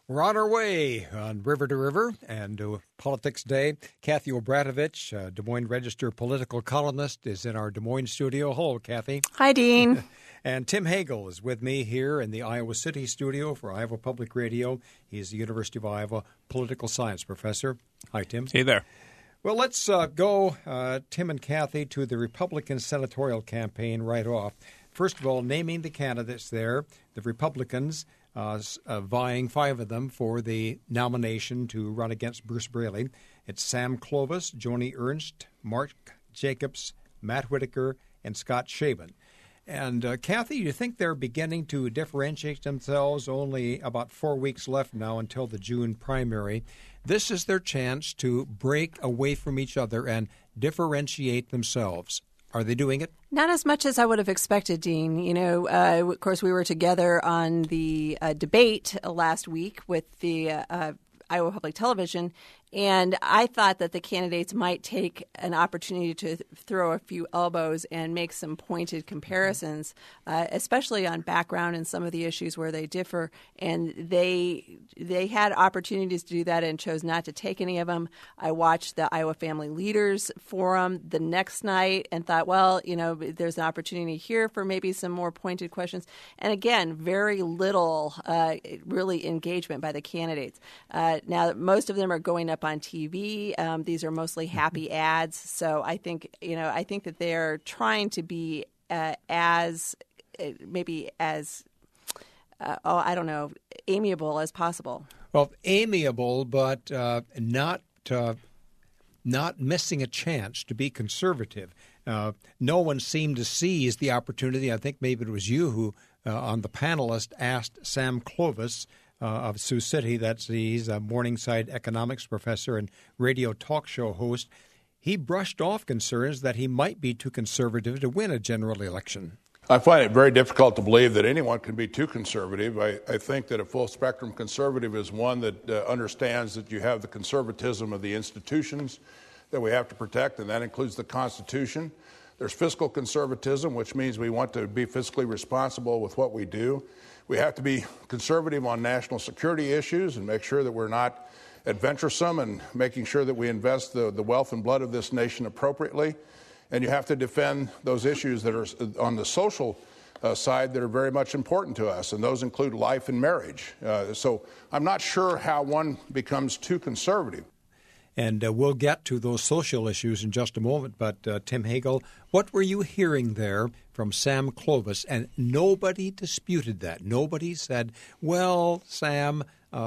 We're on our way on River to River and Politics Day. Kathy Obratovich, Des Moines Register political columnist, is in our Des Moines studio. Hello, Kathy. Hi, Dean. And Tim Hagel is with me here in the Iowa City studio for Iowa Public Radio. He's the University of Iowa political science professor. Hi, Tim. Hey there. Well, let's go, Tim and Kathy, to the Republican senatorial campaign right off. First of all, naming the candidates there, the Republicans vying, five of them, for the nomination to run against Bruce Braley. It's Sam Clovis, Joni Ernst, Mark Jacobs, Matt Whitaker, and Scott Shaban. And Kathy, you think they're beginning to differentiate themselves? Only about 4 weeks left now until the June primary. This is their chance to break away from each other and differentiate themselves. Are they doing it? Not as much as I would have expected, Dean. You know, of course, we were together on the debate last week with the Iowa Public Television, and I thought that the candidates might take an opportunity to throw a few elbows and make some pointed comparisons, especially on background and some of the issues where they differ. And they had opportunities to do that and chose not to take any of them. I watched the Iowa Family Leaders Forum the next night and thought, well, you know, there's an opportunity here for maybe some more pointed questions. And again, very little really engagement by the candidates. Now, most of them are going up on TV. These are mostly happy ads. So I think that they're trying to be as amiable as possible. Well, amiable, but not missing a chance to be conservative. No one seemed to seize the opportunity. I think maybe it was you who, on the panelist, asked Sam Clovis of Sioux City. He's a Morningside economics professor and radio talk show host. He brushed off concerns that he might be too conservative to win a general election. I find it very difficult to believe that anyone can be too conservative. I think that a full-spectrum conservative is one that understands that you have the conservatism of the institutions that we have to protect, and that includes the Constitution. There's fiscal conservatism, which means we want to be fiscally responsible with what we do. We have to be conservative on national security issues and make sure that we're not adventuresome and making sure that we invest the wealth and blood of this nation appropriately. And you have to defend those issues that are on the social side that are very much important to us, and those include life and marriage. So I'm not sure how one becomes too conservative. And we'll get to those social issues in just a moment. But, Tim Hagel, what were you hearing there from Sam Clovis? And nobody disputed that. Nobody said, well, Sam,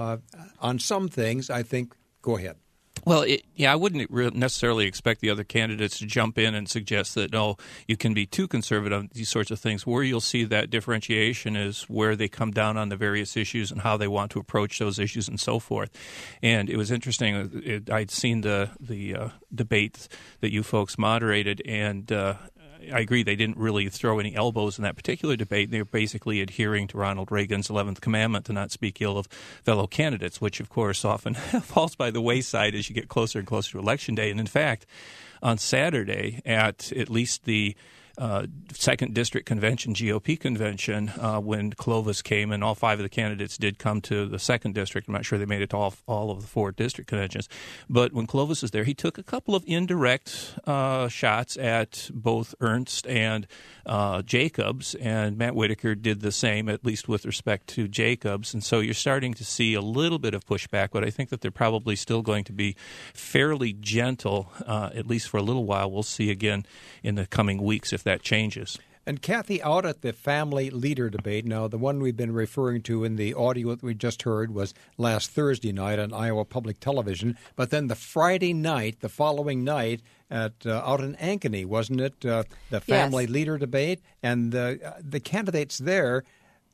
on some things, I think, go ahead. Well, I wouldn't necessarily expect the other candidates to jump in and suggest that, no, you can be too conservative on these sorts of things. Where you'll see that differentiation is where they come down on the various issues and how they want to approach those issues and so forth. And it was interesting. I'd seen the debate that you folks moderated, and I agree they didn't really throw any elbows in that particular debate. They were basically adhering to Ronald Reagan's 11th commandment to not speak ill of fellow candidates, which, of course, often falls by the wayside as you get closer and closer to Election Day. And, in fact, on Saturday at least the second district convention, GOP convention, when Clovis came, and all five of the candidates did come to the second district. I'm not sure they made it to all of the four district conventions. But when Clovis was there, he took a couple of indirect shots at both Ernst and Jacobs, and Matt Whitaker did the same, at least with respect to Jacobs. And so you're starting to see a little bit of pushback, but I think that they're probably still going to be fairly gentle, at least for a little while. We'll see again in the coming weeks if that changes. And Kathy, out at the family leader debate, now the one we've been referring to in the audio that we just heard was last Thursday night on Iowa Public Television, but then the Friday night, the following night, out in Ankeny, wasn't it? The family leader debate, and the candidates there,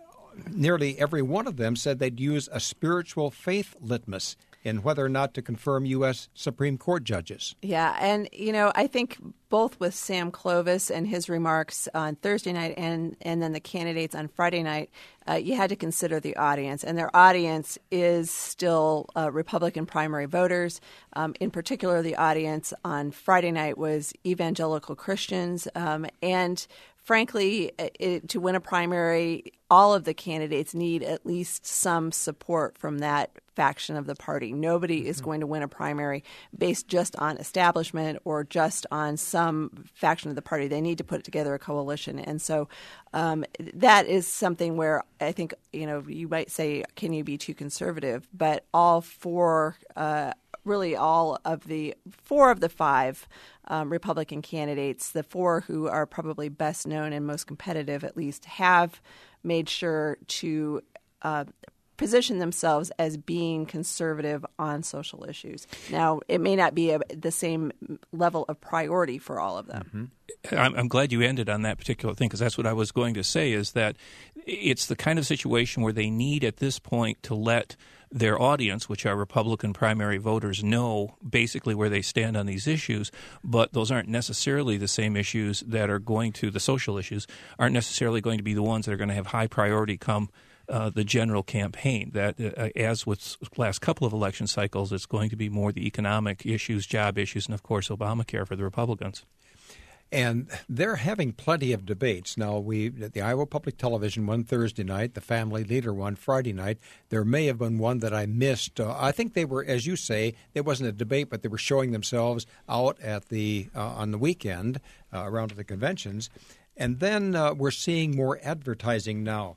nearly every one of them said they'd use a spiritual faith litmus in whether or not to confirm U.S. Supreme Court judges. Yeah, and, I think both with Sam Clovis and his remarks on Thursday night and then the candidates on Friday night, you had to consider the audience. And their audience is still Republican primary voters. In particular, the audience on Friday night was evangelical Christians. And frankly, to win a primary, all of the candidates need at least some support from that faction of the party. Nobody is going to win a primary based just on establishment or just on some faction of the party. They need to put together a coalition. And so that is something where I think, you might say, can you be too conservative? But all four really all of the four of the five Republican candidates, the four who are probably best known and most competitive at least, have made sure to position themselves as being conservative on social issues. Now, it may not be the same level of priority for all of them. I'm glad you ended on that particular thing, because that's what I was going to say, is that it's the kind of situation where they need at this point to let their audience, which are Republican primary voters, know basically where they stand on these issues, but those aren't necessarily the same issues that are going to, the social issues, aren't necessarily going to be the ones that are going to have high priority come the general campaign. That, as with the last couple of election cycles, it's going to be more the economic issues, job issues, and, of course, Obamacare for the Republicans. And they're having plenty of debates. Now, the Iowa Public Television one Thursday night, the Family Leader one Friday night. There may have been one that I missed. I think they were, as you say, it wasn't a debate, but they were showing themselves out at on the weekend around the conventions. And then we're seeing more advertising now,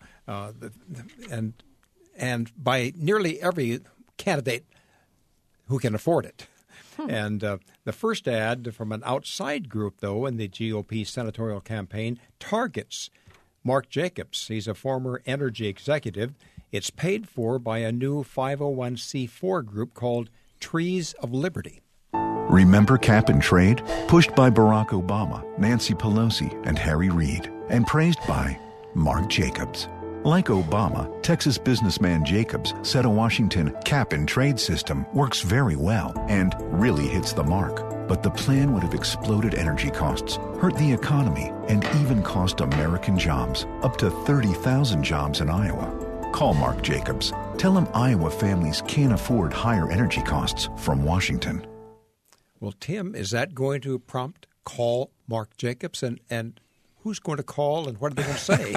and by nearly every candidate who can afford it. And the first ad from an outside group, though, in the GOP senatorial campaign targets Mark Jacobs. He's a former energy executive. It's paid for by a new 501c4 group called Trees of Liberty. Remember Cap and Trade? Pushed by Barack Obama, Nancy Pelosi, and Harry Reid, and praised by Mark Jacobs. Like Obama, Texas businessman Jacobs said a Washington cap-and-trade system works very well and really hits the mark. But the plan would have exploded energy costs, hurt the economy, and even cost American jobs, up to 30,000 jobs in Iowa. Call Mark Jacobs. Tell him Iowa families can't afford higher energy costs from Washington. Well, Tim, is that going to prompt call Mark Jacobs? And who's going to call and what are they going to say?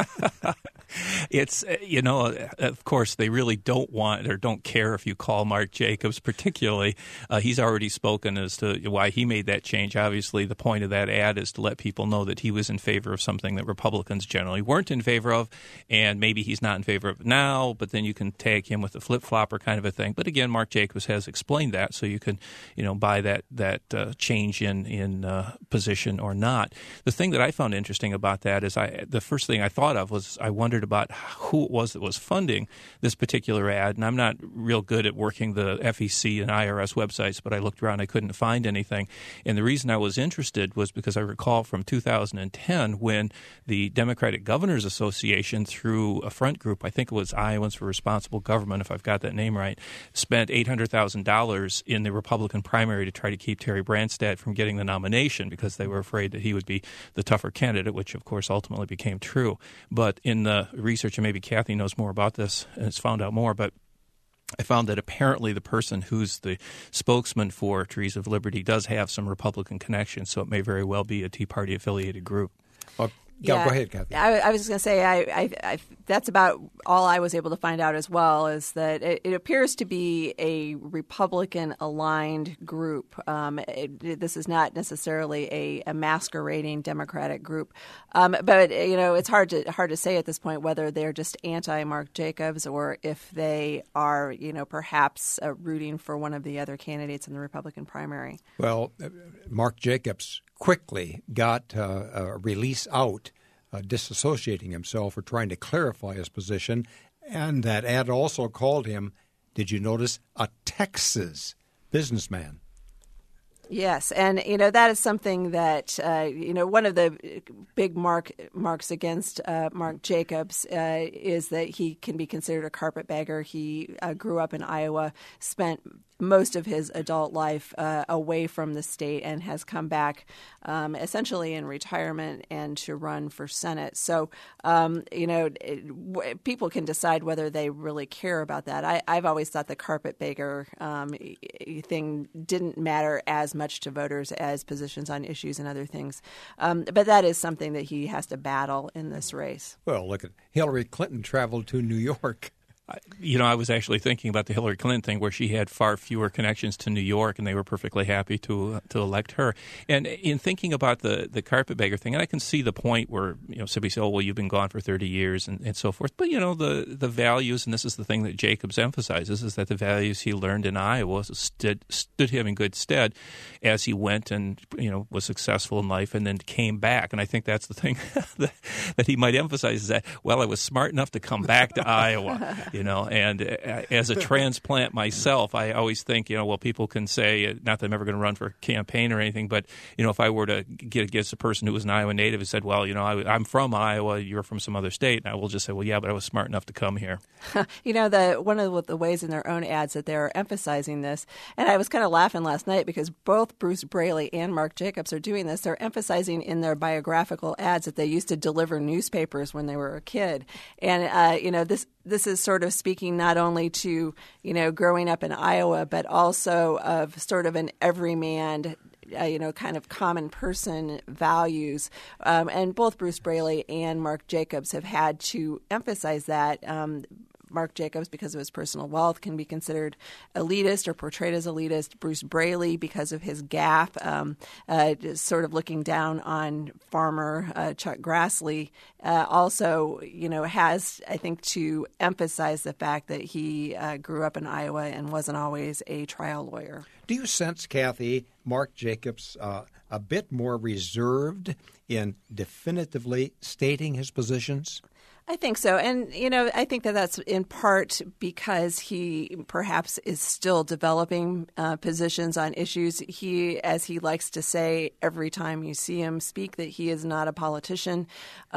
It's, of course, they really don't want or don't care if you call Mark Jacobs particularly. He's already spoken as to why he made that change. Obviously, the point of that ad is to let people know that he was in favor of something that Republicans generally weren't in favor of, and maybe he's not in favor of it now, but then you can tag him with a flip-flopper kind of a thing. But again, Mark Jacobs has explained that, so you can, buy that change in position or not. The thing that I found interesting about that is the first thing I thought of was I wondered about who it was that was funding this particular ad. And I'm not real good at working the FEC and IRS websites, but I looked around, I couldn't find anything. And the reason I was interested was because I recall from 2010 when the Democratic Governors Association, through a front group, I think it was Iowans for Responsible Government, if I've got that name right, spent $800,000 in the Republican primary to try to keep Terry Branstad from getting the nomination because they were afraid that he would be the tougher candidate, which of course ultimately became true. But in the research, and maybe Kathy knows more about this and has found out more, but I found that apparently the person who's the spokesman for Trees of Liberty does have some Republican connections, so it may very well be a Tea Party affiliated group. Yeah, go ahead, Kathy. I was just going to say I that's about all I was able to find out as well, is that it appears to be a Republican-aligned group. This is not necessarily a masquerading Democratic group. But, it's hard to say at this point whether they're just anti-Mark Jacobs or if they are, perhaps rooting for one of the other candidates in the Republican primary. Well, Mark Jacobs quickly got a release out, disassociating himself or trying to clarify his position. And that ad also called him, did you notice, a Texas businessman. Yes, and that is something that one of the big marks against Mark Jacobs is that he can be considered a carpetbagger. He grew up in Iowa, spent most of his adult life away from the state, and has come back essentially in retirement and to run for Senate. So, people can decide whether they really care about that. I've always thought the carpetbagger thing didn't matter as as much to voters as positions on issues and other things. But that is something that he has to battle in this race. Well, look at Hillary Clinton traveled to New York. I was actually thinking about the Hillary Clinton thing where she had far fewer connections to New York, and they were perfectly happy to elect her. And in thinking about the carpetbagger thing, and I can see the point where somebody say, "Oh, well, you've been gone for 30 years," and so forth. But the values, and this is the thing that Jacobs emphasizes, is that the values he learned in Iowa stood him in good stead as he went and was successful in life, and then came back. And I think that's the thing that he might emphasize is that, well, I was smart enough to come back to Iowa. And as a transplant myself, I always think, well, people can say, not that I'm ever going to run for a campaign or anything, but, if I were to get against a person who was an Iowa native and said, well, I'm from Iowa, you're from some other state, and I will just say, well, yeah, but I was smart enough to come here. One of the ways in their own ads that they're emphasizing this, and I was kind of laughing last night because both Bruce Braley and Mark Jacobs are doing this. They're emphasizing in their biographical ads that they used to deliver newspapers when they were a kid. And, this is sort of speaking not only to, growing up in Iowa, but also of sort of an everyman, kind of common person values. And both Bruce Braley and Mark Jacobs have had to emphasize that. Mark Jacobs, because of his personal wealth, can be considered elitist or portrayed as elitist. Bruce Braley, because of his gaffe, sort of looking down on farmer Chuck Grassley, also, has, I think, to emphasize the fact that he grew up in Iowa and wasn't always a trial lawyer. Do you sense, Kathy, Mark Jacobs a bit more reserved in definitively stating his positions? I think so. And, I think that that's in part because he perhaps is still developing positions on issues. He, as he likes to say every time you see him speak, that he is not a politician.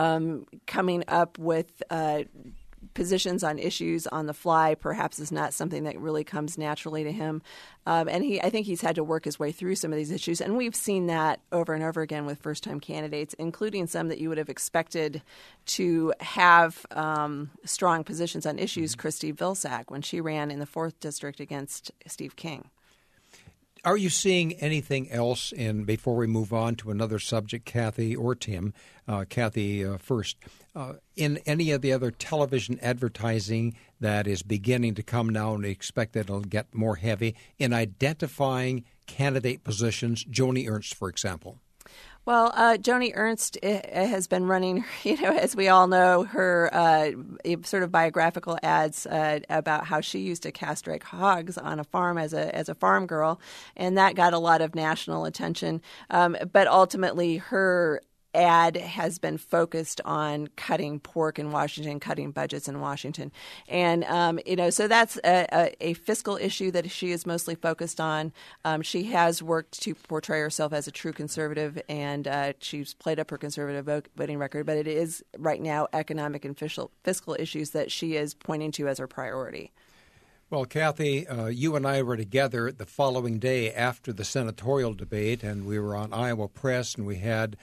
Coming up with positions on issues on the fly perhaps is not something that really comes naturally to him. And I think he's had to work his way through some of these issues. And we've seen that over and over again with first-time candidates, including some that you would have expected to have strong positions on issues. Christy Vilsack, when she ran in the 4th District against Steve King. Are you seeing anything else before we move on to another subject, Kathy or Tim? Kathy first. In any of the other television advertising that is beginning to come now, and we expect that it'll get more heavy, in identifying candidate positions, Joni Ernst, for example? Well, Joni Ernst has been running, as we all know, her sort of biographical ads about how she used to castrate hogs on a farm as a farm girl, and that got a lot of national attention. But ultimately, her ad has been focused on cutting pork in Washington, cutting budgets in Washington. And, so that's a fiscal issue that she is mostly focused on. She has worked to portray herself as a true conservative, and she's played up her conservative voting record. But it is right now economic and fiscal issues that she is pointing to as her priority. Well, Kathy, you and I were together the following day after the senatorial debate, and we were on Iowa Press, and we had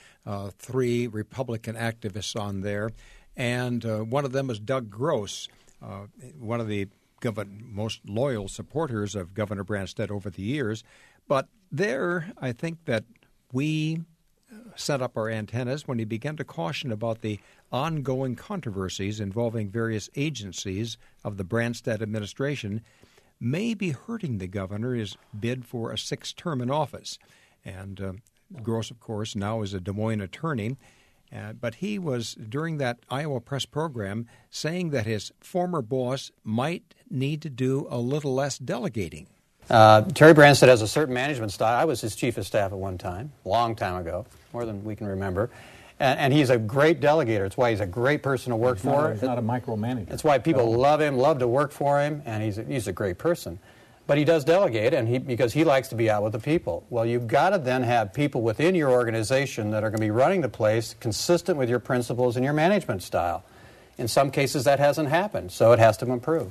3 Republican activists on there. And one of them was Doug Gross, one of the most loyal supporters of Governor Branstad over the years. But there, I think that we set up our antennas when he began to caution about the ongoing controversies involving various agencies of the Branstad administration may be hurting the governor's bid for a 6th term in office. And Gross, of course, now is a Des Moines attorney. But he was, during that Iowa Press program, saying that his former boss might need to do a little less delegating. Terry Branstad has a certain management style. I was his chief of staff at one time, a long time ago, more than we can remember. And he's a great delegator. It's why he's a great person to work for. He's not a micromanager. It's why people love him, love to work for him, and he's a great person. But he does delegate, because he likes to be out with the people. Well, you've got to then have people within your organization that are going to be running the place consistent with your principles and your management style. In some cases, that hasn't happened, so it has to improve.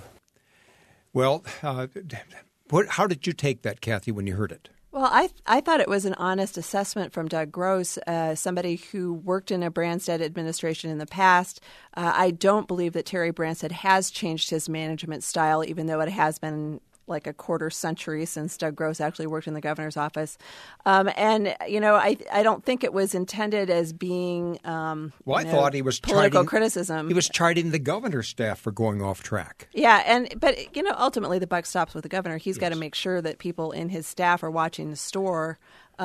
Well, how did you take that, Kathy, when you heard it? Well, I thought it was an honest assessment from Doug Gross, somebody who worked in a Branstad administration in the past. I don't believe that Terry Branstad has changed his management style, even though it has been like a quarter century since Doug Gross actually worked in the governor's office. And, I don't think it was intended as being I thought he was political criticism. He was chiding the governor's staff for going off track. Yeah, but ultimately the buck stops with the governor. He's got to make sure that people in his staff are watching the store.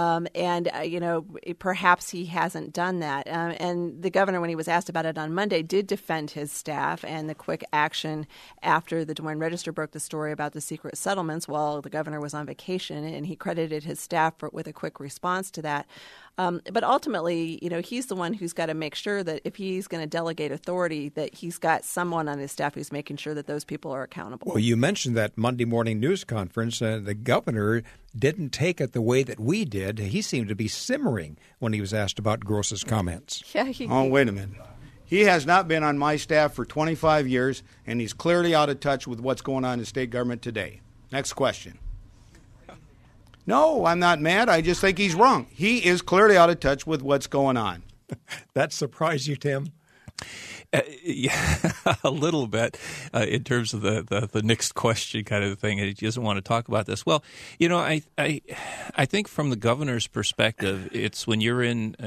Perhaps he hasn't done that. And the governor, when he was asked about it on Monday, did defend his staff and the quick action after the Des Moines Register broke the story about the secret settlements while the governor was on vacation, and he credited his staff with a quick response to that. But ultimately, he's the one who's got to make sure that if he's going to delegate authority, that he's got someone on his staff who's making sure that those people are accountable. Well, you mentioned that Monday morning news conference. The governor didn't take it the way that we did. He seemed to be simmering when he was asked about Gross's comments. Yeah. Wait a minute. He has not been on my staff for 25 years, and he's clearly out of touch with what's going on in state government today. Next question. No, I'm not mad. I just think he's wrong. He is clearly out of touch with what's going on. That surprised you, Tim? Yeah, a little bit in terms of the next question kind of thing. He doesn't want to talk about this. Well, I think from the governor's perspective, it's when you're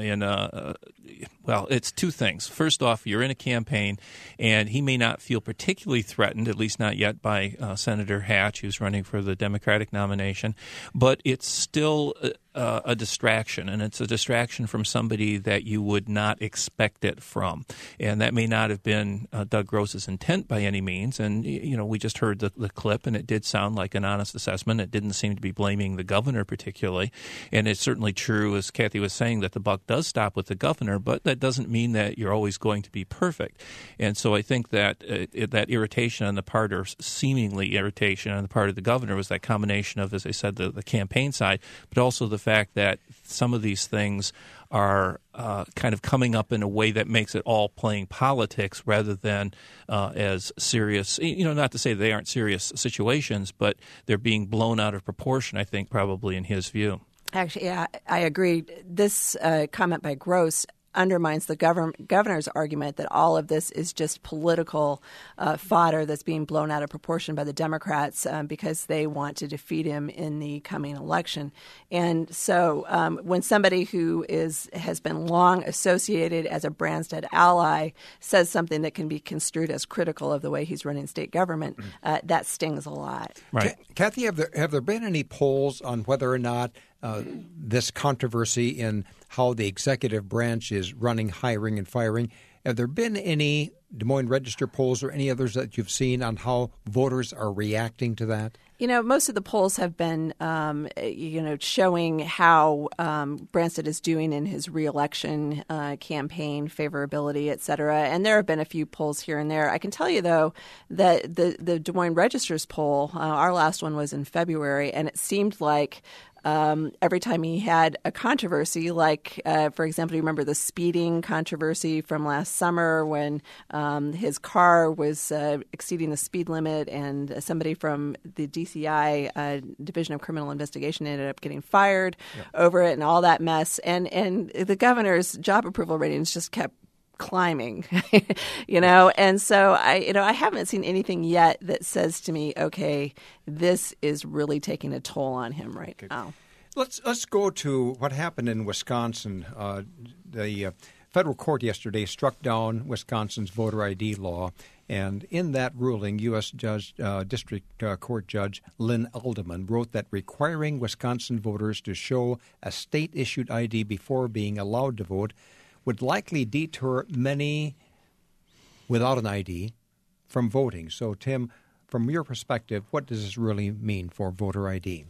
it's two things. First off, you're in a campaign, and he may not feel particularly threatened, at least not yet, by Senator Hatch, who's running for the Democratic nomination. But it's still a distraction, and it's a distraction from somebody that you would not expect it from. And that may not have been Doug Gross's intent by any means. And, we just heard the clip, and it did sound like an honest assessment. It didn't seem to be blaming the governor particularly. And it's certainly true, as Kathy was saying, that the buck does stop with the governor, but that doesn't mean that you're always going to be perfect. And so I think that that irritation on the part, or seemingly irritation on the part of the governor, was that combination of, as I said, the campaign side, but also the fact that some of these things are kind of coming up in a way that makes it all playing politics rather than as serious. Not to say they aren't serious situations, but they're being blown out of proportion, I think, probably in his view. Actually, yeah, I agree. This comment by Gross undermines the governor's argument that all of this is just political fodder that's being blown out of proportion by the Democrats because they want to defeat him in the coming election. And so when somebody who has been long associated as a Branstad ally says something that can be construed as critical of the way he's running state government, that stings a lot. Right. Kathy, have there been any polls on whether or not this controversy in how the executive branch is running hiring and firing, have there been any Des Moines Register polls or any others that you've seen on how voters are reacting to that? Most of the polls have been, showing how Branstad is doing in his reelection campaign, favorability, et cetera. And there have been a few polls here and there. I can tell you, though, that the Des Moines Register's poll, our last one was in February, and it seemed like every time he had a controversy, like, for example, you remember the speeding controversy from last summer when his car was exceeding the speed limit and somebody from the DCI Division of Criminal Investigation ended up getting fired over it and all that mess. And the governor's job approval ratings just kept climbing, and so I haven't seen anything yet that says to me, okay, this is really taking a toll on him right now. Let's go to what happened in Wisconsin. The federal court yesterday struck down Wisconsin's voter ID law, and in that ruling, U.S. District Court Judge Lynn Alderman wrote that requiring Wisconsin voters to show a state-issued ID before being allowed to vote would likely deter many without an ID from voting. So, Tim, from your perspective, what does this really mean for voter ID?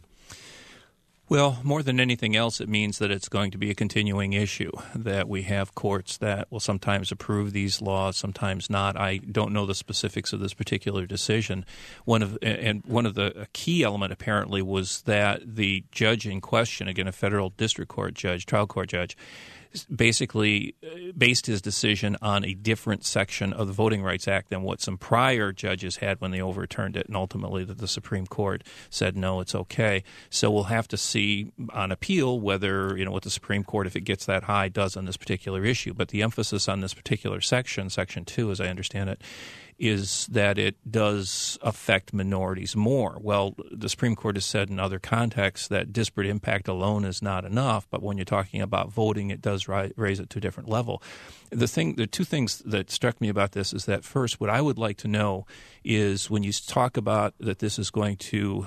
Well, more than anything else, it means that it's going to be a continuing issue, that we have courts that will sometimes approve these laws, sometimes not. I don't know the specifics of this particular decision. One of the key element apparently was that the judge in question, again, a federal district court judge, trial court judge, basically based his decision on a different section of the Voting Rights Act than what some prior judges had when they overturned it, and ultimately that the Supreme Court said, no, it's okay. So we'll have to see on appeal whether, what the Supreme Court, if it gets that high, does on this particular issue. But the emphasis on this particular section, Section 2, as I understand it, is that it does affect minorities more. Well, the Supreme Court has said in other contexts that disparate impact alone is not enough, but when you're talking about voting, it does raise it to a different level. The two things that struck me about this is that, first, what I would like to know is when you talk about that this is going to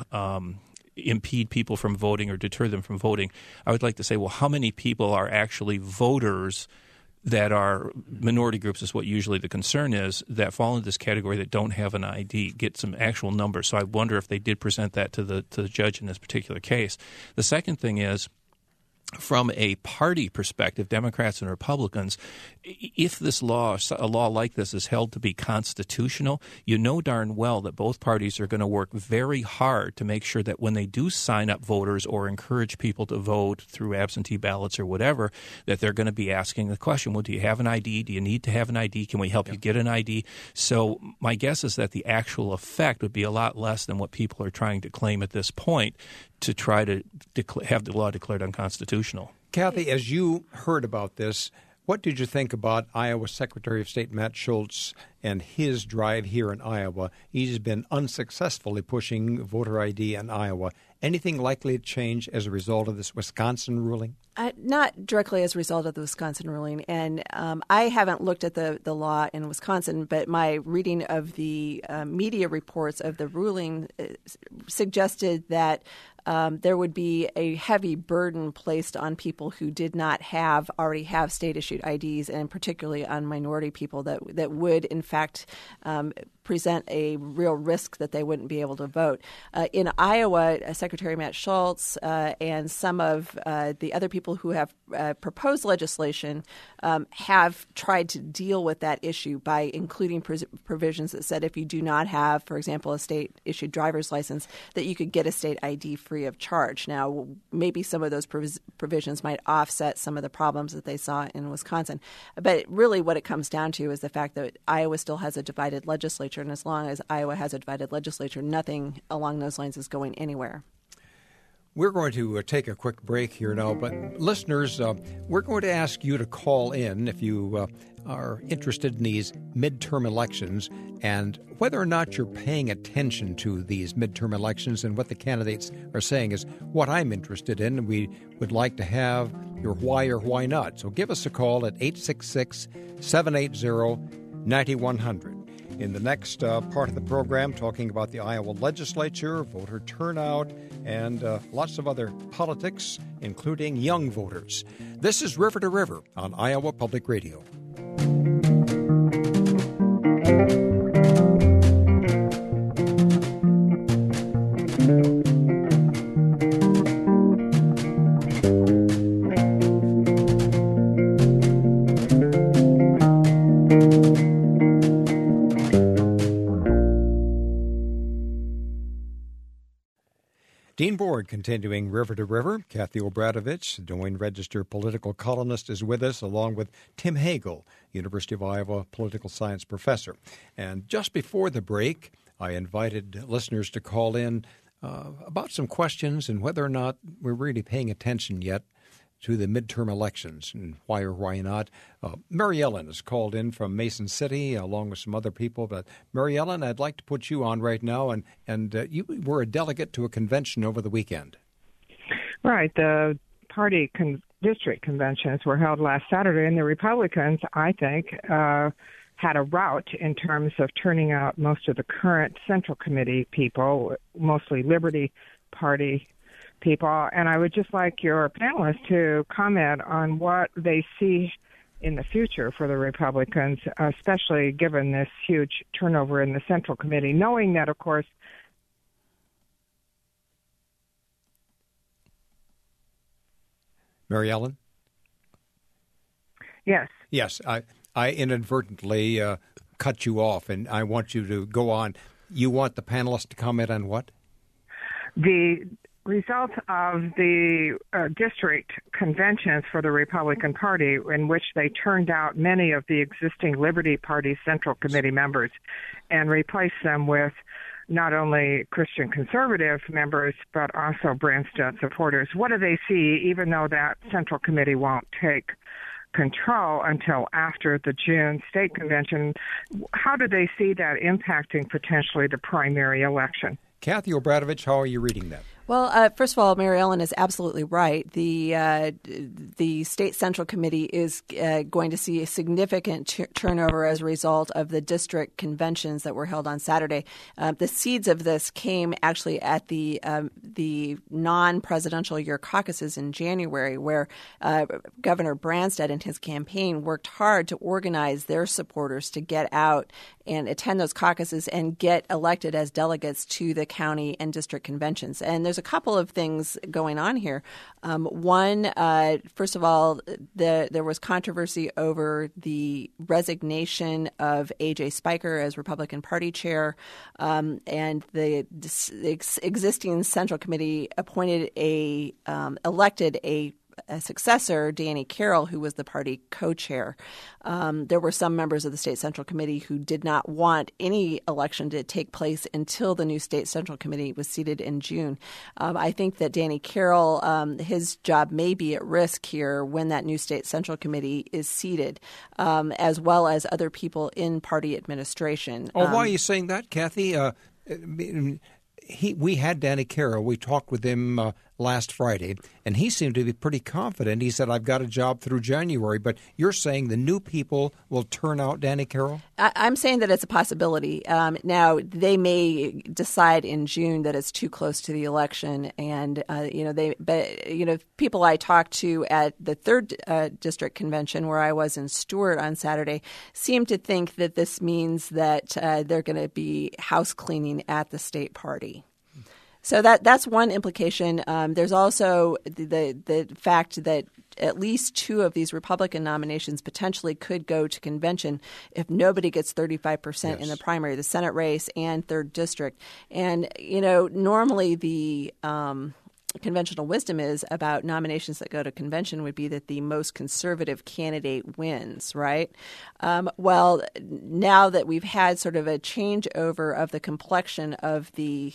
impede people from voting or deter them from voting, I would like to say, well, how many people are actually voters that are minority groups is what usually the concern is, that fall into this category that don't have an ID, get some actual numbers. So I wonder if they did present that to the judge in this particular case. The second thing is, from a party perspective, Democrats and Republicans, if a law like this is held to be constitutional, you know darn well that both parties are going to work very hard to make sure that when they do sign up voters or encourage people to vote through absentee ballots or whatever, that they're going to be asking the question, well, do you have an ID? Do you need to have an ID? Can we help you get an ID? So my guess is that the actual effect would be a lot less than what people are trying to claim at this point to try to have the law declared unconstitutional. Kathy, as you heard about this, what did you think about Iowa Secretary of State Matt Schultz and his drive here in Iowa? He's been unsuccessfully pushing voter ID in Iowa. Anything likely to change as a result of this Wisconsin ruling? Not directly as a result of the Wisconsin ruling. And I haven't looked at the law in Wisconsin, but my reading of the media reports of the ruling suggested that there would be a heavy burden placed on people who did not already have state-issued IDs, and particularly on minority people that would, in fact, present a real risk that they wouldn't be able to vote. In Iowa, Secretary Matt Schultz and some of the other people who have proposed legislation have tried to deal with that issue by including provisions that said if you do not have, for example, a state-issued driver's license, that you could get a state ID free of charge. Now, maybe some of those provisions might offset some of the problems that they saw in Wisconsin. But really what it comes down to is the fact that Iowa still has a divided legislature, and as long as Iowa has a divided legislature, nothing along those lines is going anywhere. We're going to take a quick break here now, but listeners, we're going to ask you to call in if you are interested in these midterm elections and whether or not you're paying attention to these midterm elections and what the candidates are saying is what I'm interested in. We would like to have your why or why not. So give us a call at 866-780-9100. In the next part of the program, talking about the Iowa legislature, voter turnout, and lots of other politics, including young voters. This is River to River on Iowa Public Radio. Dean Board continuing River to River. Kathy Obradovich, Des Moines Register political columnist, is with us, along with Tim Hagel, University of Iowa political science professor. And just before the break, I invited listeners to call in about some questions and whether or not we're really paying attention yet to the midterm elections and why or why not. Mary Ellen has called in from Mason City along with some other people. But Mary Ellen, I'd like to put you on right now. And you were a delegate to a convention over the weekend. Right. The party district conventions were held last Saturday, and the Republicans, I think, had a rout in terms of turning out most of the current Central Committee people, mostly Liberty Party people, and I would just like your panelists to comment on what they see in the future for the Republicans, especially given this huge turnover in the Central Committee, knowing that, of course, Mary Ellen? Yes. Yes, I inadvertently cut you off, and I want you to go on. You want the panelists to comment on what? The result of the district conventions for the Republican Party, in which they turned out many of the existing Liberty Party Central Committee members and replaced them with not only Christian conservative members, but also Branstad supporters. What do they see, even though that Central Committee won't take control until after the June state convention. How do they see that impacting potentially the primary election? Kathy Obradovich, how are you reading that? Well, first of all, Mary Ellen is absolutely right. The State Central Committee is going to see a significant turnover as a result of the district conventions that were held on Saturday. The seeds of this came actually at the non-presidential year caucuses in January, where Governor Branstad and his campaign worked hard to organize their supporters to get out and attend those caucuses and get elected as delegates to the county and district conventions. And there's a couple of things going on here. One, first of all, there was controversy over the resignation of A.J. Spiker as Republican Party chair, and the existing Central Committee elected a successor, Danny Carroll, who was the party co-chair. There were some members of the State Central Committee who did not want any election to take place until the new State Central Committee was seated in June. I think that Danny Carroll, his job may be at risk here when that new State Central Committee is seated, as well as other people in party administration. Why are you saying that, Kathy? We had Danny Carroll. We talked with him last Friday, and he seemed to be pretty confident. He said, I've got a job through January, but you're saying the new people will turn out Danny Carroll? I'm saying that it's a possibility. Now, they may decide in June that it's too close to the election, and people I talked to at the 3rd District Convention, where I was in Stewart on Saturday, seem to think that this means that they're going to be house cleaning at the state party. So that's one implication. There's also the fact that at least 2 of these Republican nominations potentially could go to convention if nobody gets 35% in the primary, the Senate race and 3rd District. And, normally the conventional wisdom is about nominations that go to convention would be that the most conservative candidate wins, right? Well, now that we've had sort of a changeover of the complexion of the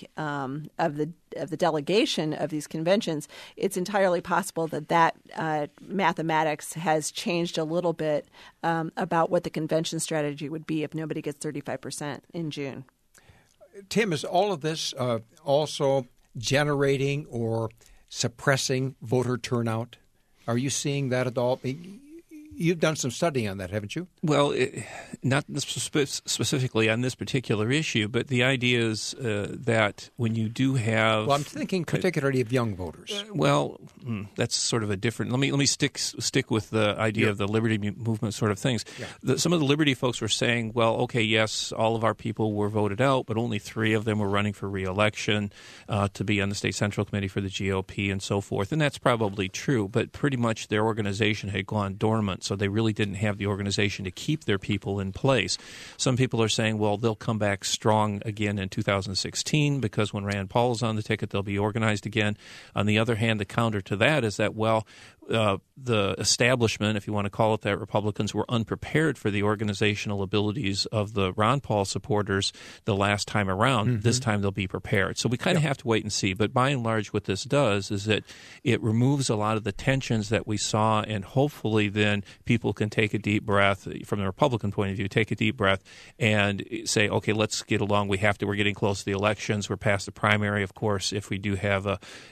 delegation of these conventions, it's entirely possible that mathematics has changed a little bit about what the convention strategy would be if nobody gets 35% in June. Tim, is all of this also generating or suppressing voter turnout? Are you seeing that at all? You've done some studying on that, haven't you? Well, not specifically on this particular issue, but the idea is that when you do have... Well, I'm thinking particularly of young voters. That's sort of a different... Let me stick with the idea of the liberty movement sort of things. Yeah. Some of the liberty folks were saying, well, okay, yes, all of our people were voted out, but only 3 of them were running for re-election to be on the State Central Committee for the GOP and so forth. And that's probably true, but pretty much their organization had gone dormant. So they really didn't have the organization to keep their people in place. Some people are saying, well, they'll come back strong again in 2016 because when Rand Paul is on the ticket, they'll be organized again. On the other hand, the counter to that is that, the establishment, if you want to call it that, Republicans were unprepared for the organizational abilities of the Ron Paul supporters the last time around. Mm-hmm. This time they'll be prepared. So we kind of have to wait and see. But by and large, what this does is that it removes a lot of the tensions that we saw, and hopefully then people can take a deep breath from the Republican point of view, take a deep breath and say, okay, let's get along. We're getting close to the elections. We're past the primary, of course. If we do have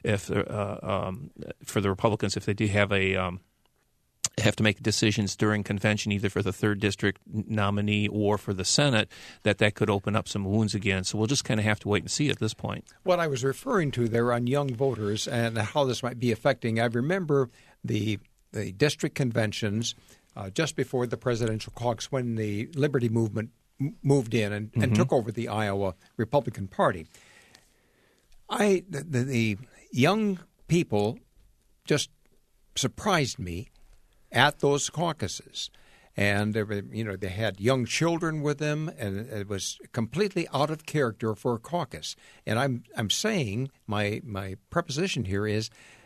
for the Republicans, if they do have have to make decisions during convention, either for the 3rd District nominee or for the Senate, that could open up some wounds again. So we'll just kind of have to wait and see at this point. What I was referring to there on young voters and how this might be affecting, I remember the district conventions just before the presidential caucus when the Liberty Movement moved in and took over the Iowa Republican Party. The young people just surprised me at those caucuses, and they had young children with them, and it was completely out of character for a caucus. And I'm saying my preposition here is,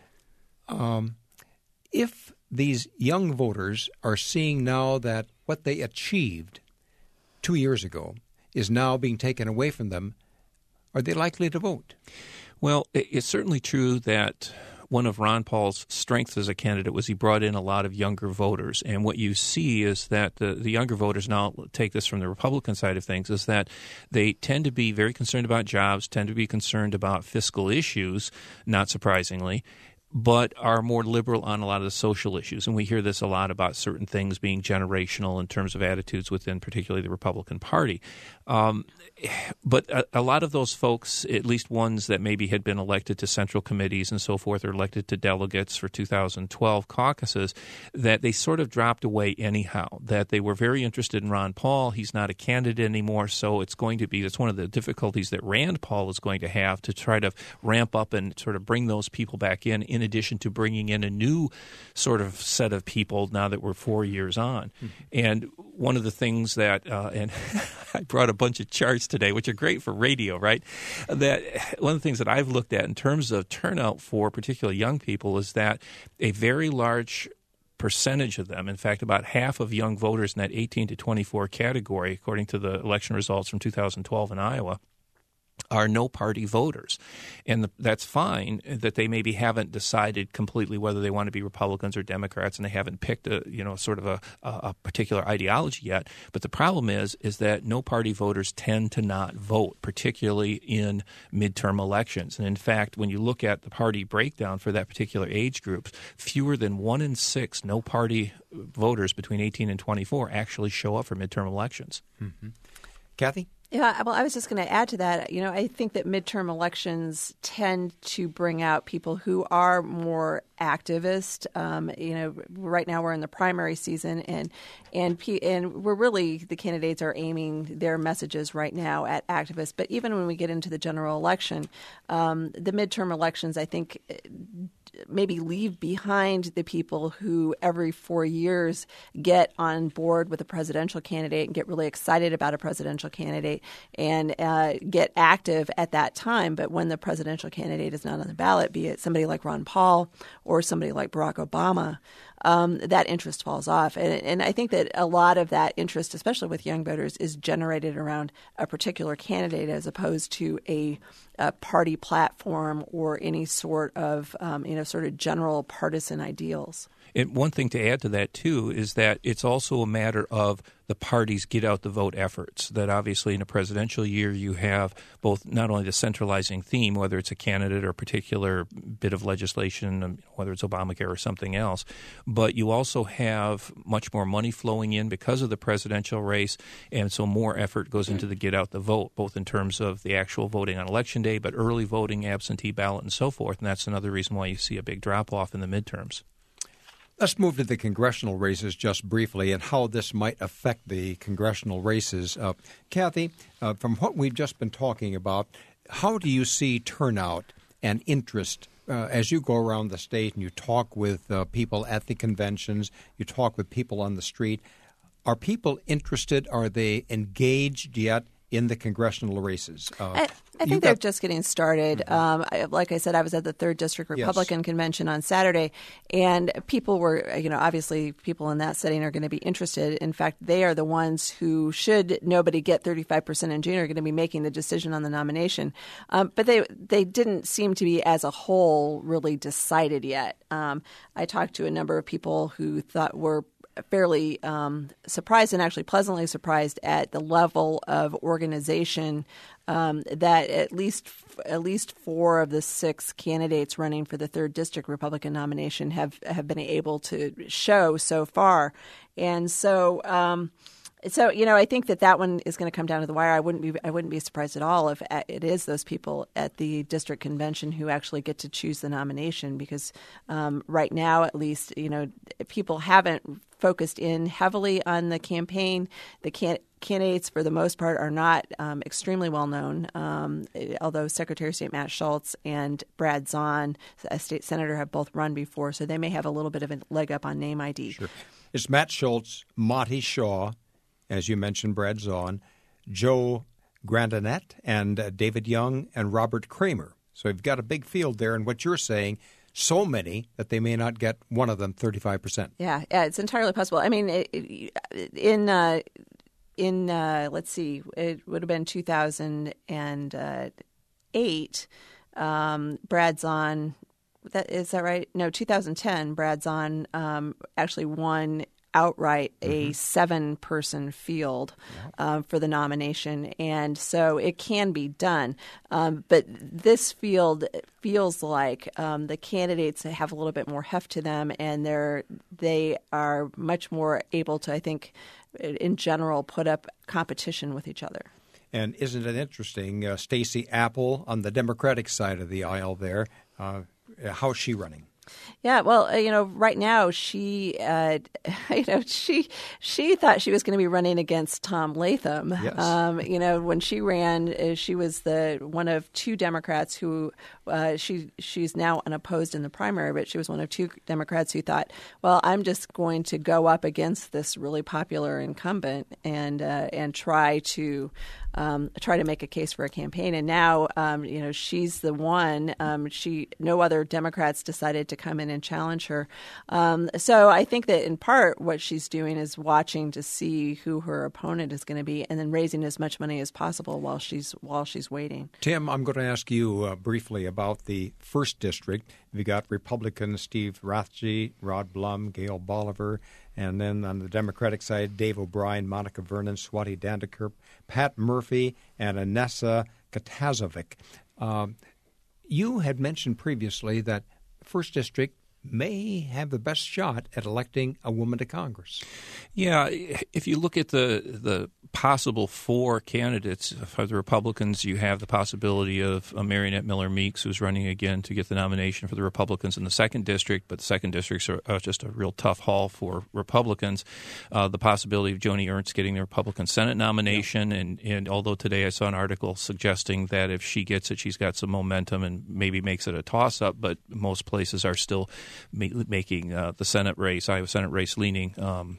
if these young voters are seeing now that what they achieved 2 years ago is now being taken away from them, are they likely to vote? Well, it's certainly true that one of Ron Paul's strengths as a candidate was he brought in a lot of younger voters. And what you see is that the younger voters, now I'll take this from the Republican side of things, is that they tend to be very concerned about jobs, tend to be concerned about fiscal issues, not surprisingly, but are more liberal on a lot of the social issues. And we hear this a lot about certain things being generational in terms of attitudes within particularly the Republican Party. But a lot of those folks, at least ones that maybe had been elected to central committees and so forth, or elected to delegates for 2012 caucuses, that they sort of dropped away anyhow, that they were very interested in Ron Paul. He's not a candidate anymore, so it's one of the difficulties that Rand Paul is going to have to try to ramp up and sort of bring those people back in addition to bringing in a new sort of set of people now that we're 4 years on. Mm-hmm. And one of the things that, and I brought a bunch of charts today, which are great for radio, right? That one of the things that I've looked at in terms of turnout for particularly young people is that a very large percentage of them, in fact, about half of young voters in that 18 to 24 category, according to the election results from 2012 in Iowa, are no-party voters. And that's fine that they maybe haven't decided completely whether they want to be Republicans or Democrats, and they haven't picked a particular ideology yet. But the problem is that no-party voters tend to not vote, particularly in midterm elections. And in fact, when you look at the party breakdown for that particular age group, fewer than 1 in 6 no-party voters between 18 and 24 actually show up for midterm elections. Mm-hmm. Kathy? Yeah, well, I was just going to add to that. I think that midterm elections tend to bring out people who are more activist. Right now we're in the primary season, and we're really, the candidates are aiming their messages right now at activists. But even when we get into the general election, the midterm elections, I think, maybe leave behind the people who every 4 years get on board with a presidential candidate and get really excited about a presidential candidate and get active at that time. But when the presidential candidate is not on the ballot, be it somebody like Ron Paul or somebody like Barack Obama, that interest falls off. And I think that a lot of that interest, especially with young voters, is generated around a particular candidate as opposed to a party platform or any sort of, sort of general partisan ideals. And one thing to add to that, too, is that it's also a matter of the party's get-out-the-vote efforts, that obviously in a presidential year you have both not only the centralizing theme, whether it's a candidate or a particular bit of legislation, whether it's Obamacare or something else, but you also have much more money flowing in because of the presidential race, and so more effort goes into the get-out-the-vote, both in terms of the actual voting on Election Day, but early voting, absentee ballot, and so forth, and that's another reason why you see a big drop-off in the midterms. Let's move to the congressional races just briefly and how this might affect the congressional races. Kathy, from what we've just been talking about, how do you see turnout and interest as you go around the state and you talk with people at the conventions, you talk with people on the street? Are people interested? Are they engaged yet in the congressional races? I think they're just getting started. Like I said, I was at the 3rd District Republican Convention on Saturday, and people were, obviously people in that setting are going to be interested. In fact, they are the ones who, should nobody get 35% in June, are going to be making the decision on the nomination. But they didn't seem to be, as a whole, really decided yet. I talked to a number of people who were fairly surprised and actually pleasantly surprised at the level of organization that at least 4 of the 6 candidates running for the 3rd District Republican nomination have been able to show so far. And so I think that one is going to come down to the wire. I wouldn't be surprised at all if it is those people at the district convention who actually get to choose the nomination, because right now, at least, people haven't focused in heavily on the campaign. The candidates, for the most part, are not extremely well known, although Secretary of State Matt Schultz and Brad Zahn, a state senator, have both run before, so they may have a little bit of a leg up on name ID. Sure. It's Matt Schultz, Monty Shaw, as you mentioned, Brad Zahn, Joe Grandinet, and David Young, and Robert Kramer. So you've got a big field there, and what you're saying, so many that they may not get one of them 35%. Yeah, it's entirely possible. I mean, in let's see, it would have been 2008, Brad Zahn Is that right? No, 2010, Brad Zahn actually won outright a 7-person field for the nomination, and so it can be done. But this field feels like the candidates have a little bit more heft to them, and they are much more able to, I think, in general, put up competition with each other. And isn't it interesting, Stacey Apple on the Democratic side of the aisle there, how's she running? Yeah, well, right now she thought she was going to be running against Tom Latham. Yes. When she ran, she was the one of 2 Democrats who she's now unopposed in the primary, but she was one of 2 Democrats who thought, well, I'm just going to go up against this really popular incumbent and try to make a case for a campaign. And now, she's the one. No other Democrats decided to come in and challenge her. So I think that in part what she's doing is watching to see who her opponent is going to be, and then raising as much money as possible while she's waiting. Tim, I'm going to ask you briefly about the 1st District. We got Republicans Steve Rathje, Rod Blum, Gail Bolivar, and then on the Democratic side, Dave O'Brien, Monica Vernon, Swati Dandekar, Pat Murphy, and Anessa Katazovic. You had mentioned previously that 1st District may have the best shot at electing a woman to Congress. Yeah, if you look at the possible 4 candidates for the Republicans, you have the possibility of Marionette Miller Meeks, who's running again to get the nomination for the Republicans in the 2nd District, but the 2nd Districts are just a real tough haul for Republicans. The possibility of Joni Ernst getting the Republican Senate nomination, and although today I saw an article suggesting that if she gets it, she's got some momentum and maybe makes it a toss-up, but most places are still making the Senate race, Iowa Senate race, leaning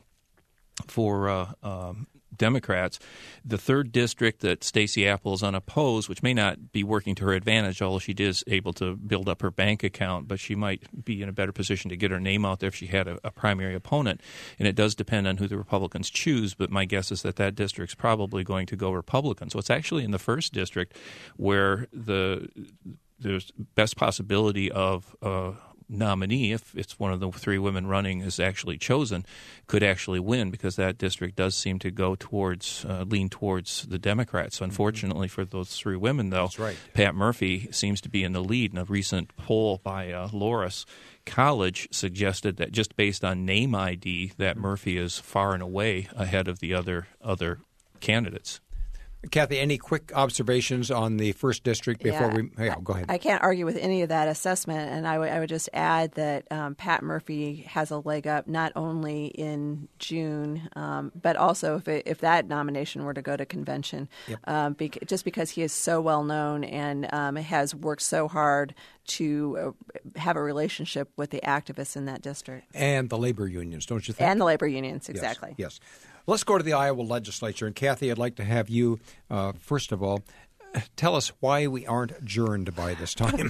for Democrats. The 3rd District that Stacey Apple is unopposed, which may not be working to her advantage, although she is able to build up her bank account, but she might be in a better position to get her name out there if she had a primary opponent. And it does depend on who the Republicans choose, but my guess is that district's probably going to go Republican. So it's actually in the 1st District where there's best possibility of nominee, if it's one of the 3 women running is actually chosen, could actually win, because that district does seem to go lean towards the Democrats. Unfortunately for those 3 women, though, that's right. Pat Murphy seems to be in the lead. In a recent poll by Loras College suggested that just based on name ID, that Murphy is far and away ahead of the other candidates. Kathy, any quick observations on the 1st District before go ahead. I can't argue with any of that assessment, and I would just add that Pat Murphy has a leg up not only in June, but also if that nomination were to go to convention, just because he is so well known and has worked so hard to have a relationship with the activists in that district. And the labor unions, don't you think? And the labor unions, exactly. Yes. Let's go to the Iowa legislature. And Kathy, I'd like to have you, first of all, tell us why we aren't adjourned by this time.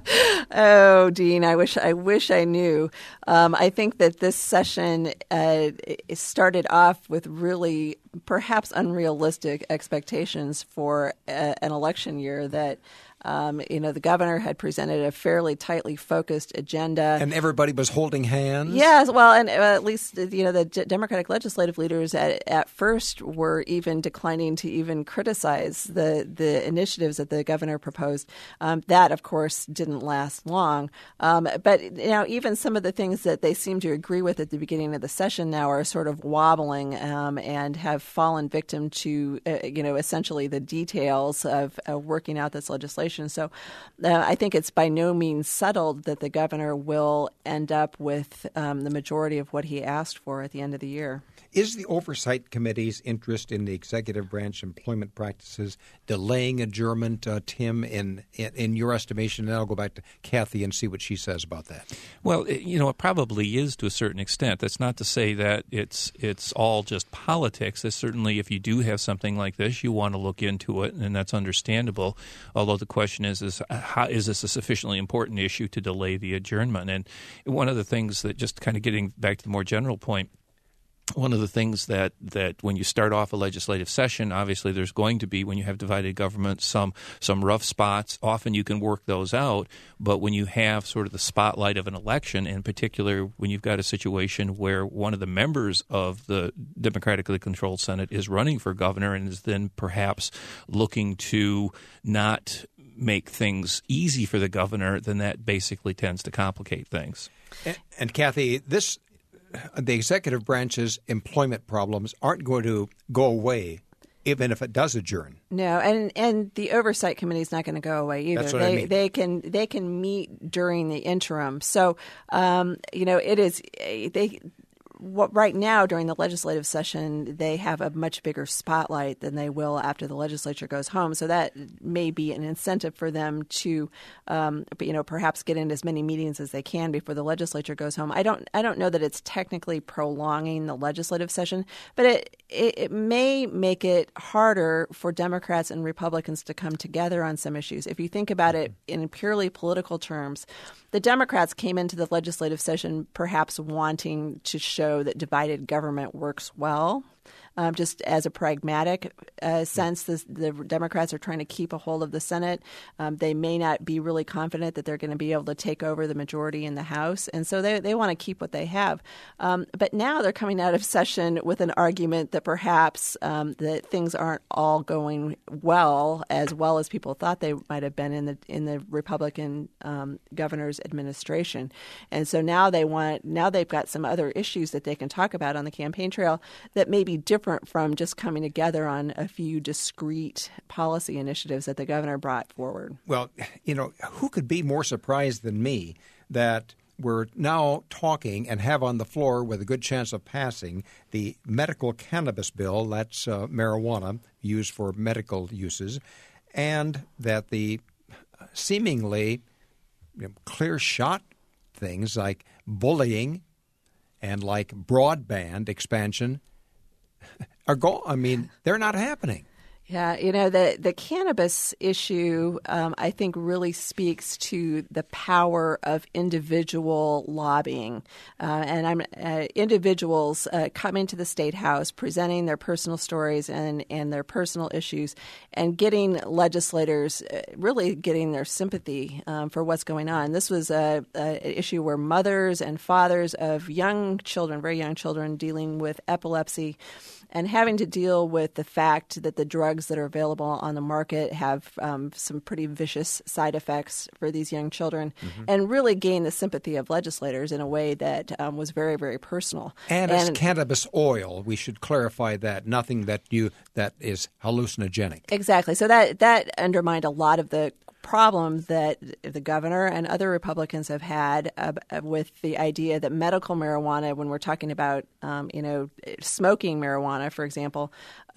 Oh, Dean, I wish I knew. I think that this session started off with really perhaps unrealistic expectations for an election year that the governor had presented a fairly tightly focused agenda. And everybody was holding hands? Yes, well, and at least, the Democratic legislative leaders at first were even declining to even criticize the initiatives that the governor proposed. That, of course, didn't last long. But, even some of the things that they seem to agree with at the beginning of the session now are sort of wobbling and have fallen victim to, essentially the details of working out this legislation. So I think it's by no means settled that the governor will end up with the majority of what he asked for at the end of the year. Is the Oversight Committee's interest in the executive branch employment practices delaying adjournment, Tim, in your estimation? And I'll go back to Kathy and see what she says about that. Well, it probably is to a certain extent. That's not to say that it's all just politics. It's certainly, if you do have something like this, you want to look into it, and that's understandable. Although the question is how is this a sufficiently important issue to delay the adjournment? And one of the things that, just kind of getting back to the more general point, one of the things that when you start off a legislative session, obviously there's going to be, when you have divided government, some rough spots. Often you can work those out, but when you have sort of the spotlight of an election, in particular when you've got a situation where one of the members of the democratically controlled Senate is running for governor and is then perhaps looking to not make things easy for the governor, then that basically tends to complicate things. And Kathy, the executive branch's employment problems aren't going to go away even if it does adjourn. No, and the oversight committee is not going to go away either. That's what I mean. They can meet during the interim. So it is right now during the legislative session they have a much bigger spotlight than they will after the legislature goes home. So that may be an incentive for them to perhaps get in as many meetings as they can before the legislature goes home. I don't know that it's technically prolonging the legislative session, but it may make it harder for Democrats and Republicans to come together on some issues. If you think about it in purely political terms, the Democrats came into the legislative session perhaps wanting to show that divided government works well. Just as a pragmatic sense, the Democrats are trying to keep a hold of the Senate. They may not be really confident that they're going to be able to take over the majority in the House, and so they want to keep what they have. But now they're coming out of session with an argument that perhaps that things aren't all going well as people thought they might have been in the Republican governor's administration. And so now they've got some other issues that they can talk about on the campaign trail that may be different from just coming together on a few discrete policy initiatives that the governor brought forward. Well, who could be more surprised than me that we're now talking and have on the floor with a good chance of passing the medical cannabis bill, that's marijuana used for medical uses, and that the seemingly clear shot things like bullying and like broadband expansion they're not happening. Yeah, the cannabis issue, I think, really speaks to the power of individual lobbying, individuals coming to the State House, presenting their personal stories and their personal issues, and getting legislators really getting their sympathy for what's going on. This was an issue where mothers and fathers of young children, very young children, dealing with epilepsy, and having to deal with the fact that the drugs that are available on the market have some pretty vicious side effects for these young children, and really gain the sympathy of legislators in a way that was very, very personal. And it's cannabis oil. We should clarify that. Nothing that is hallucinogenic. Exactly. So that undermined a lot of the problem that the governor and other Republicans have had with the idea that medical marijuana, when we're talking about, smoking marijuana, for example,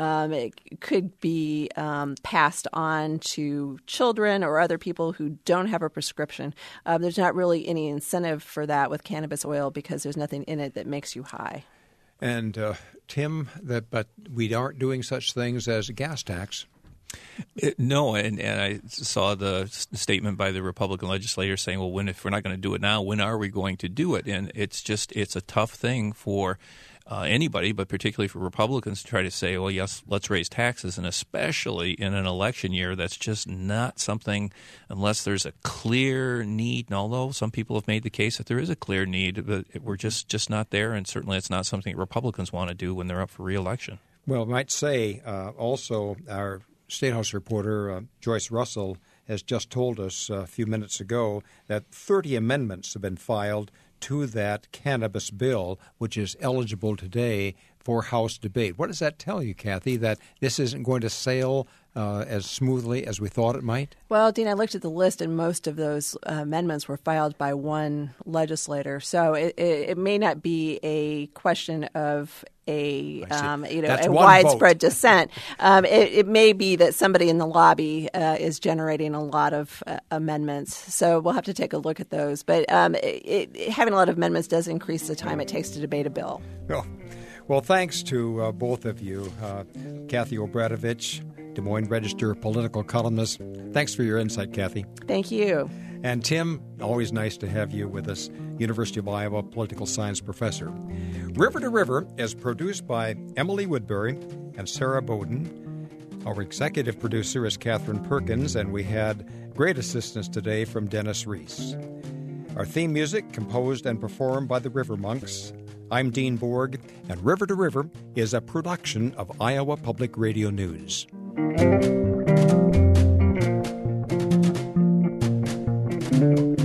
it could be passed on to children or other people who don't have a prescription. There's not really any incentive for that with cannabis oil because there's nothing in it that makes you high. And, Tim, but we aren't doing such things as a gas tax. No, and I saw the statement by the Republican legislators saying, well, if we're not going to do it now, when are we going to do it? And it's a tough thing for anybody, but particularly for Republicans to try to say, well, yes, let's raise taxes, and especially in an election year, that's just not something unless there's a clear need. And although some people have made the case that there is a clear need, but we're just not there, and certainly it's not something Republicans want to do when they're up for re-election. Well, I might say also our State House reporter Joyce Russell has just told us a few minutes ago that 30 amendments have been filed to that cannabis bill, which is eligible today for House debate. What does that tell you, Kathy, that this isn't going to sail as smoothly as we thought it might? Well, Dean, I looked at the list, and most of those amendments were filed by one legislator. So it may not be a question of a widespread dissent. It may be that somebody in the lobby is generating a lot of amendments. So we'll have to take a look at those. But having a lot of amendments does increase the time it takes to debate a bill. Well, thanks to both of you, Kathy Obradovich, Des Moines Register political columnist. Thanks for your insight, Kathy. Thank you. And Tim, always nice to have you with us, University of Iowa political science professor. River to River is produced by Emily Woodbury and Sarah Bowden. Our executive producer is Catherine Perkins, and we had great assistance today from Dennis Reese. Our theme music composed and performed by the River Monks. I'm Dean Borg, and River to River is a production of Iowa Public Radio News. Thank you.